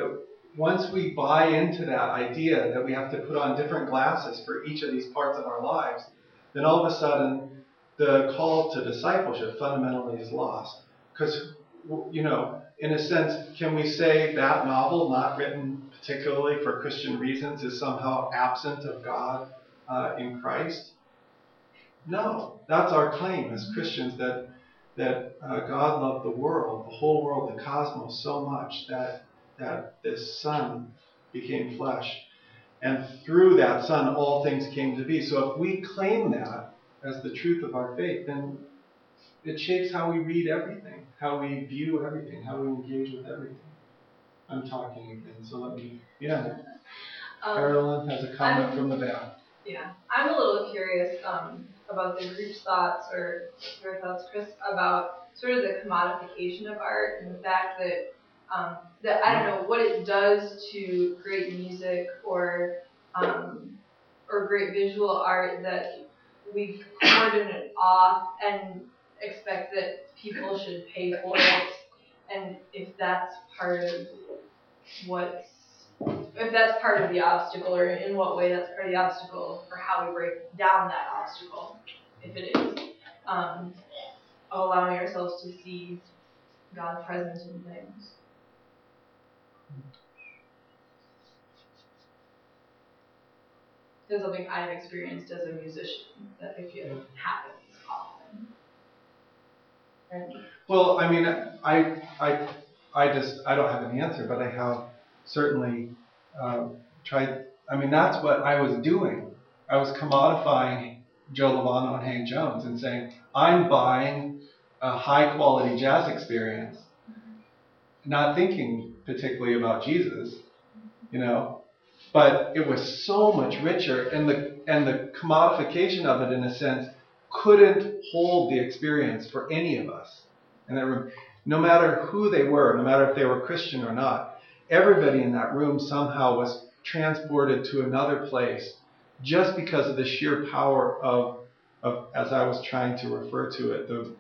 S1: once we buy into that idea that we have to put on different glasses for each of these parts of our lives, then all of a sudden the call to discipleship fundamentally is lost. Because, you know, in a sense, can we say that novel, not written particularly for Christian reasons, is somehow absent of God uh, in Christ? No, that's our claim as Christians, that that uh, God loved the world, the whole world, the cosmos, so much that that this Son became flesh. And through that Son, all things came to be. So if we claim that as the truth of our faith, then it shapes how we read everything, how we view everything, how we engage with everything. I'm talking again, so let me, yeah.
S3: Um,
S1: Carolyn has a comment
S3: I'm,
S1: from the back.
S3: Yeah, I'm a little curious um, about the group's thoughts, or your thoughts, Chris, about sort of the commodification of art and the fact that um, that I don't know what it does to great music or um, or great visual art that we cordon it off and expect that people should pay for it, and if that's part of what's if that's part of the obstacle, or in what way that's part of the obstacle, or how we break down that obstacle, if it is, um, allowing ourselves to see God present in things. It's something I've experienced as a musician that I feel happens often. And
S1: Well, I mean, I, I, I just, I don't have an answer, but I have certainly um, tried. I mean, that's what I was doing. I was commodifying Joe Lovano and Hank Jones and saying, I'm buying a high quality jazz experience, not thinking particularly about Jesus, you know. But it was so much richer, and the and the commodification of it, in a sense, couldn't hold the experience for any of us. And that room, no matter who they were, no matter if they were Christian or not, everybody in that room somehow was transported to another place just because of the sheer power of, of as I was trying to refer to it, the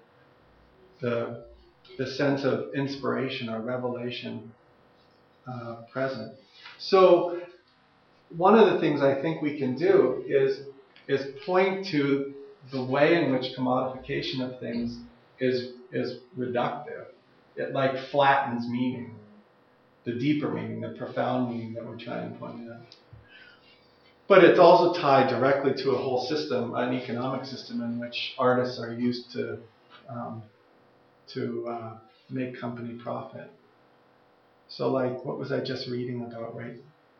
S1: the the sense of inspiration or revelation uh, present. So one of the things I think we can do is is point to the way in which commodification of things is is reductive. It like flattens meaning, the deeper meaning, the profound meaning that we're trying to point out. But it's also tied directly to a whole system, an economic system in which artists are used to um, to uh, make company profit. So, like, what was I just reading about, right?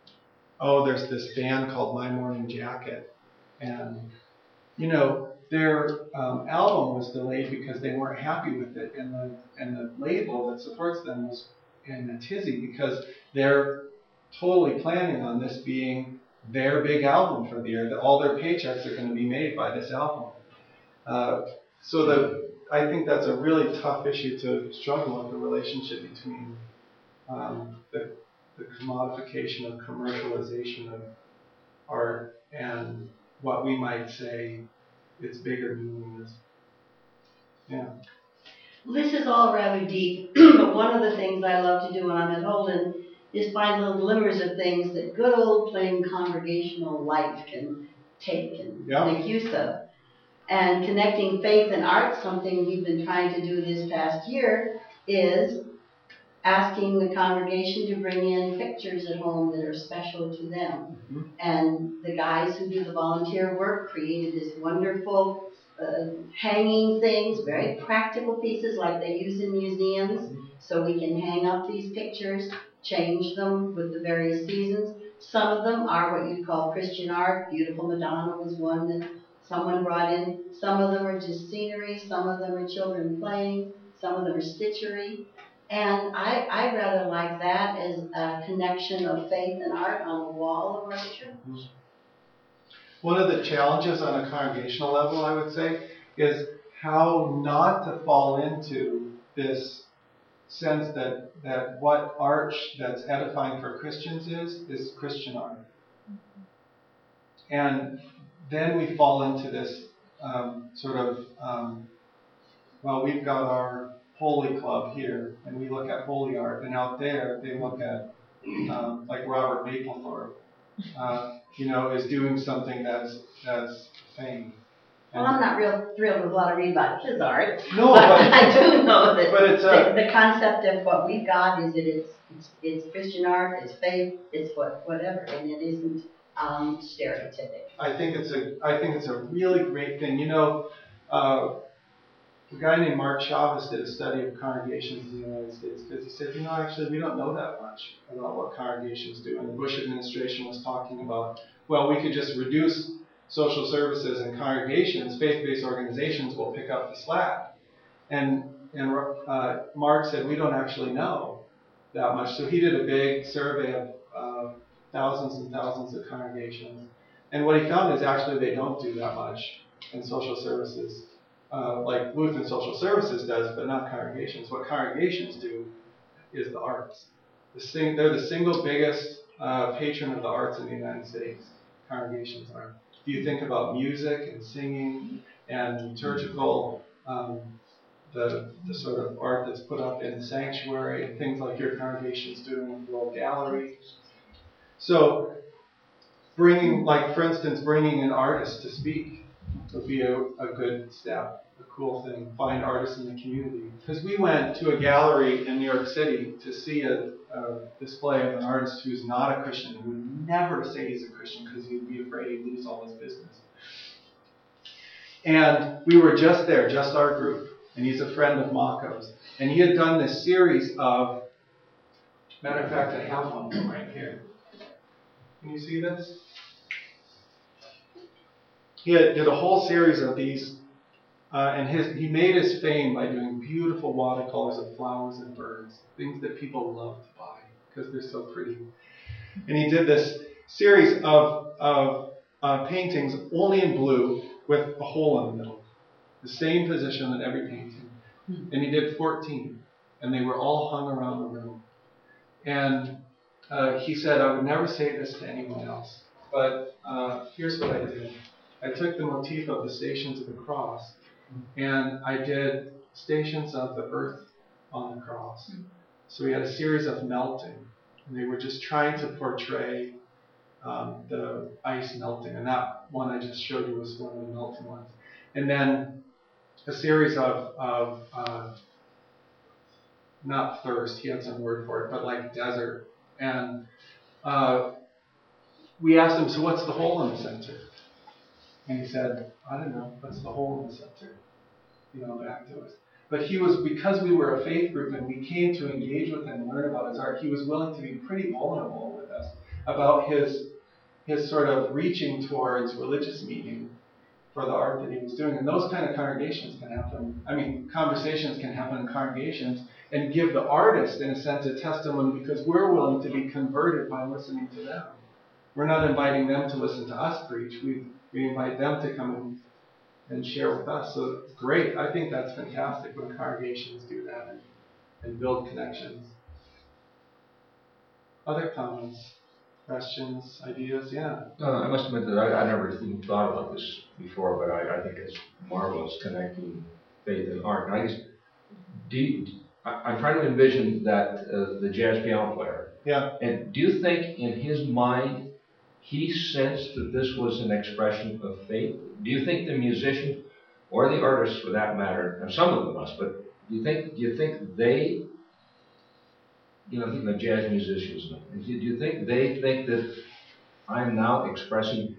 S1: Oh, there's this band called My Morning Jacket, and you know, their um, album was delayed because they weren't happy with it, and the and the label that supports them was in a tizzy because they're totally planning on this being their big album for the year. That all their paychecks are going to be made by this album. Uh, so the I think that's a really tough issue to struggle with, the relationship between um, the the commodification of commercialization of art and what we might say its bigger meaning is. Yeah.
S5: This is all rather deep, but one of the things I love to do when I'm at Holden is find little glimmers of things that good old plain congregational life can take and
S1: Yeah.
S5: make use of. And connecting faith and art, something we've been trying to do this past year, is asking the congregation to bring in pictures at home that are special to them.
S1: Mm-hmm.
S5: And the guys who do the volunteer work created this wonderful uh, hanging things, very practical pieces like they use in museums, mm-hmm. so we can hang up these pictures, change them with the various seasons. Some of them are what you'd call Christian art. Beautiful Madonna was one that someone brought in. Some of them are just scenery, some of them are children playing, some of them are stitchery. And I, I rather like that as a connection of faith and art on the wall of our church.
S1: One of the challenges on a congregational level, I would say, is how not to fall into this sense that, that what art that's edifying for Christians is, is Christian art. And then we fall into this um, sort of, um, well, we've got our holy club here, and we look at holy art, and out there they look at um, like Robert Mapplethorpe, uh, you know, is doing something that's that's fame.
S5: Well, I'm not real thrilled with a lot of read about his art.
S1: No,
S5: but,
S1: but,
S5: I do know that
S1: but it's a,
S5: the, the concept of what we've got is that it's, it's, it's Christian art, it's faith, it's what, whatever, and it isn't um, stereotypic.
S1: I think it's a I think it's a really great thing. You know, uh, a guy named Mark Chavez did a study of congregations in the United States because he said, you know, actually we don't know that much about what congregations do. And the Bush administration was talking about, well, we could just reduce social services and congregations, faith-based organizations will pick up the slack. And and uh, Mark said, we don't actually know that much. So he did a big survey of uh, thousands and thousands of congregations. And what he found is actually they don't do that much in social services, uh, like Lutheran Social Services does, but not congregations. What congregations do is the arts. The sing, they're the single biggest uh, patron of the arts in the United States. Congregations are. If you think about music and singing and liturgical, um, the, the sort of art that's put up in the sanctuary and things like your congregation's doing with the World Gallery. So bringing, like for instance, bringing an artist to speak would be a, a good step, a cool thing. Find artists in the community. Because we went to a gallery in New York City to see a, a display of an artist who's not a Christian, who would never say he's a Christian because he'd be afraid he'd lose all his business. And we were just there, just our group, and he's a friend of Mako's. And he had done this series of, matter of fact, I have one of them right here. Can you see this? He had, did a whole series of these, uh, and his, he made his fame by doing beautiful watercolors of flowers and birds, things that people love to buy because they're so pretty. And he did this series of, of uh, paintings only in blue with a hole in the middle, the same position in every painting. And he did fourteen, and they were all hung around the room. And uh, he said, I would never say this to anyone else, but uh, here's what I did. I took the motif of the Stations of the Cross, and I did Stations of the Earth on the Cross. So we had a series of melting, and they were just trying to portray um, the ice melting, and that one I just showed you was one of the melting ones. And then a series of, of uh, not thirst, he had some word for it, but like desert. And uh, we asked him, so what's the hole in the center? And he said, I don't know, what's the hole in the center? You know, back to us. But he was, because we were a faith group and we came to engage with him and learn about his art, he was willing to be pretty vulnerable with us about his, his sort of reaching towards religious meaning for the art that he was doing. And those kind of congregations can happen, I mean, conversations can happen in congregations and give the artist, in a sense, a testimony because we're willing to be converted by listening to them. We're not inviting them to listen to us preach. We, we invite them to come and and share with us. So it's great. I think that's fantastic when congregations do that and, and build connections. Other comments, questions, ideas? Yeah.
S6: Uh, I must admit that I, I never even thought about this before, but I, I think it's marvelous connecting faith and art. And I just, do you, I, I'm trying to envision that uh, the jazz piano player.
S1: Yeah.
S6: And do you think in his mind he sensed that this was an expression of faith? Do you think the musician, or the artist for that matter, and some of them must, but do you think do you think they, you know, I think the jazz musicians, do you think they think that I'm now expressing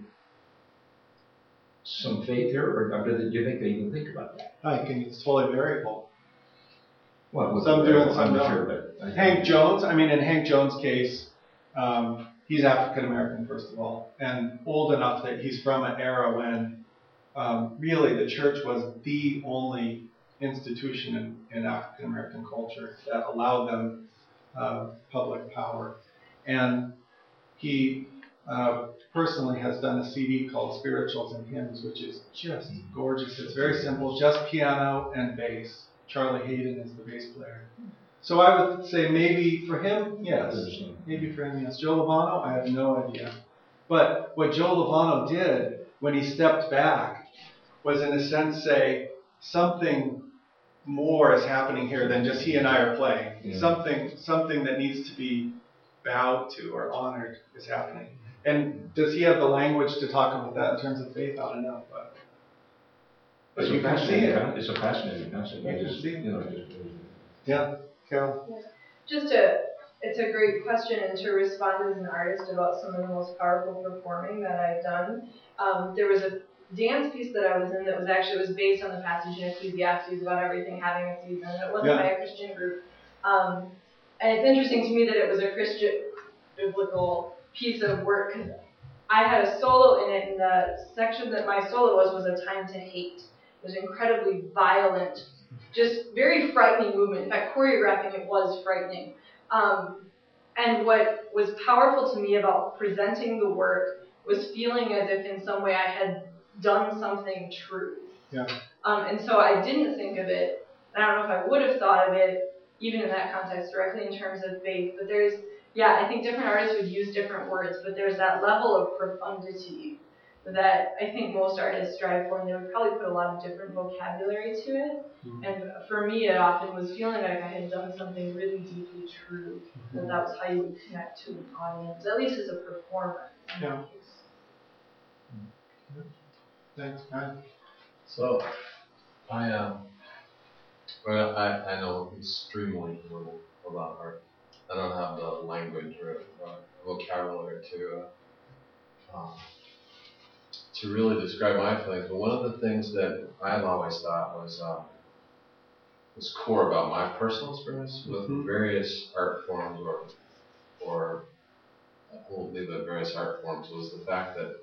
S6: some faith here, or do you think they even think about that?
S1: I think it's totally variable.
S6: Well,
S1: some do and some
S6: I'm
S1: don't.
S6: sure, but I
S1: Hank Jones, I mean, in Hank Jones' case, um, he's African American, first of all, and old enough that he's from an era when um, really the church was the only institution in, in African American culture that allowed them uh, public power. And he uh, personally has done a C D called Spirituals and Hymns, which is just gorgeous. It's very simple, just piano and bass. Charlie Hayden is the bass player. So I would say maybe for him, yes. Maybe for him, yes. Joe Lovano, I have no idea. But what Joe Lovano did when he stepped back was in a sense say, something more is happening here than just he and I are playing.
S6: Yeah.
S1: Something something that needs to be bowed to or honored is happening. And does he have the language to talk about that in terms of faith? I don't know, but but
S6: It's
S1: you
S6: a
S1: can see
S6: fascinating,
S1: it.
S6: con- it's a fascinating concept.
S1: You
S6: I
S1: can
S6: just,
S1: see.
S6: you know, just,
S1: Yeah, Carol.
S3: Just a, it's a great question, and to respond as an artist about some of the most powerful performing that I've done. Um, there was a dance piece that I was in that was actually was based on the passage in Ecclesiastes about everything having a season. It wasn't
S1: Yeah.
S3: by a Christian group, um, and it's interesting to me that it was a Christian biblical piece of work because I had a solo in it, and the section that my solo was was a time to hate. It was incredibly violent, just very frightening movement. In fact, choreographing it was frightening. Um, and what was powerful to me about presenting the work was feeling as if in some way I had done something true.
S1: Yeah.
S3: Um, and so I didn't think of it, and I don't know if I would have thought of it, even in that context, directly in terms of faith, but there's, yeah, I think different artists would use different words, but there's that level of profundity that I think most artists strive for, and they would probably put a lot of different vocabulary to it. Mm-hmm. And for me, it often was feeling like I had done something really deeply true, mm-hmm. that that was how you would connect to an audience, at least as a performer.
S1: Yeah. Thanks, man.
S7: So, I um, well, I, I know extremely little about art. I don't have the language or uh, vocabulary to uh, um, to really describe my feelings. But one of the things that I've always thought was uh, was core about my personal experience with mm-hmm. various art forms, or or we'll leave it various art forms, was the fact that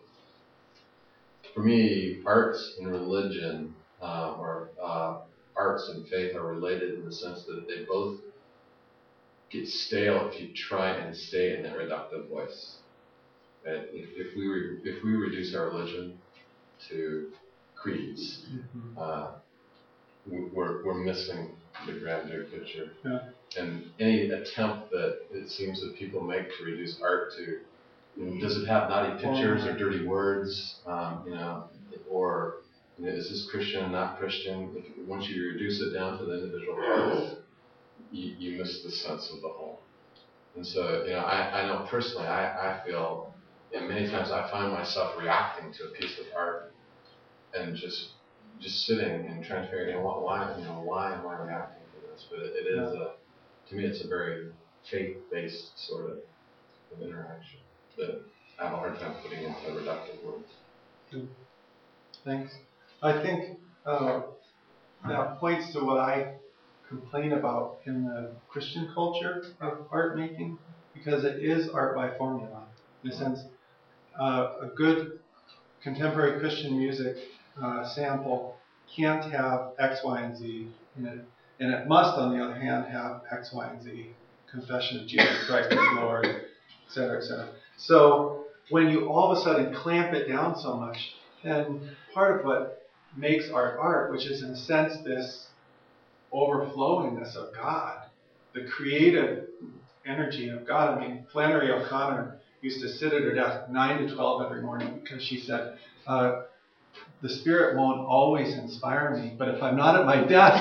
S7: for me, arts and religion, uh, or uh, arts and faith, are related in the sense that they both get stale if you try and stay in that reductive voice. And if, if we re, if we reduce our religion to creeds, mm-hmm. uh, we're we're missing the grander picture.
S1: Yeah.
S7: And any attempt that it seems that people make to reduce art to, you know, does it have naughty pictures or dirty words, um, you know, or you know, is this Christian, not Christian? If, once you reduce it down to the individual parts, you, you miss the sense of the whole. And so, you know, I, I know personally, I, I feel, you know, many times I find myself reacting to a piece of art and just just sitting and trying to figure out why, you know, why am I reacting to this? But it, it is a, to me, it's a very faith-based sort of, of interaction that I have a hard time putting into reductive words.
S1: Thanks. I think uh, that points to what I complain about in the Christian culture of art making, because it is art by formula. In a sense, uh, a good contemporary Christian music uh, sample can't have X, Y, and Z in it, and it must, on the other hand, have X, Y, and Z, confession of Jesus Christ as Lord, et cetera, et cetera. So when you all of a sudden clamp it down so much, then part of what makes art art, which is in a sense this overflowingness of God, the creative energy of God. I mean, Flannery O'Connor used to sit at her desk nine to twelve every morning because she said, uh, the Spirit won't always inspire me, but if I'm not at my desk,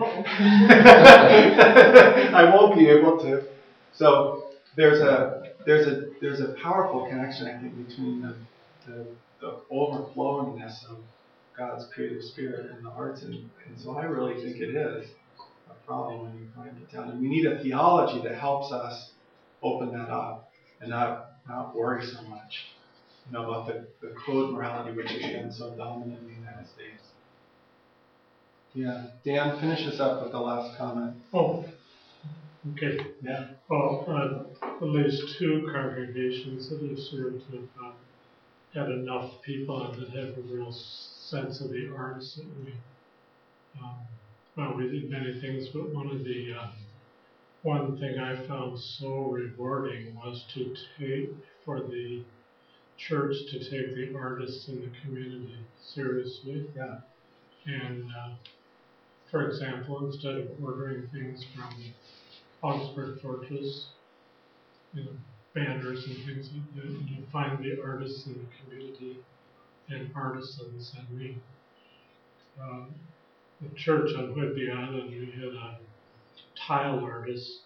S1: I won't be able to. So there's a there's a there's a powerful connection, I think, between the the, the overflowingness of God's creative spirit and the arts, and, and so I really think it is a problem when you clamp it down. And we need a theology that helps us open that up and not not worry so much, you know, about the, the code morality which has been so dominant in the United States. Yeah, Dan, finish us up with the last comment.
S8: Oh, okay.
S1: Yeah.
S8: Well, uh, at least two congregations that have served have uh, had enough people and that have a real sense of the arts that we, um, well, we did many things, but one of the, uh, one thing I found so rewarding was to take, for the church to take the artists in the community seriously.
S1: Yeah.
S8: And, uh, for example, instead of ordering things from Augsburg Fortress, you know, banners and things like that, and you find the artists in the community and artisans. And we, um, the church on Whidbey Island, we had a tile artist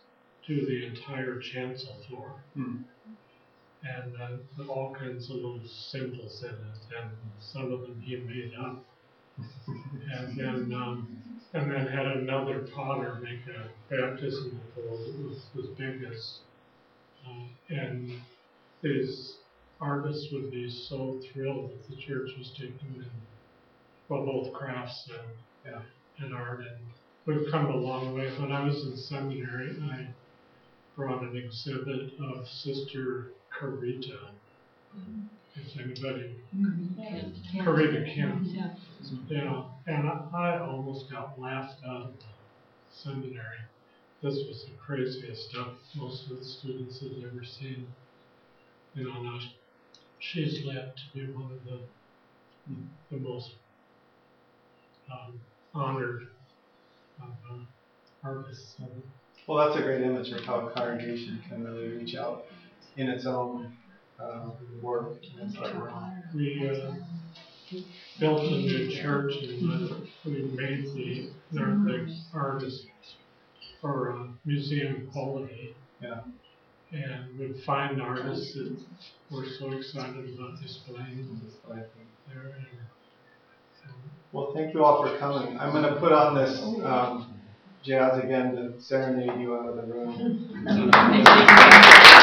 S8: do the entire chancel floor.
S1: Hmm.
S8: And uh, with all kinds of little symbols in it, and some of them he made up. And then, um, and then had another potter make a baptismal bowl that was as big as, uh, and these artists would be so thrilled that the church was taking them, well, both crafts and,
S1: Yeah.
S8: and art, and we've come a long way. When I was in seminary, I brought an exhibit of Sister Carita. If anybody, Carita Kemp. Yeah, and I, I almost got laughed out of the seminary. This was the craziest stuff most of the students had ever seen. You know, now she's led to be one of the the most um, honored uh, uh, artists. Of it.
S1: Well, that's a great image of how congregation can really reach out in its own uh, work and artwork.
S8: We uh, built a new church and uh, we made the, the artists for uh, museum quality.
S1: Yeah.
S8: And we'd find artists that were so excited about displaying there. And, and
S1: Well, thank you all for coming. I'm going to put on this um, jazz again to serenade you out of the room.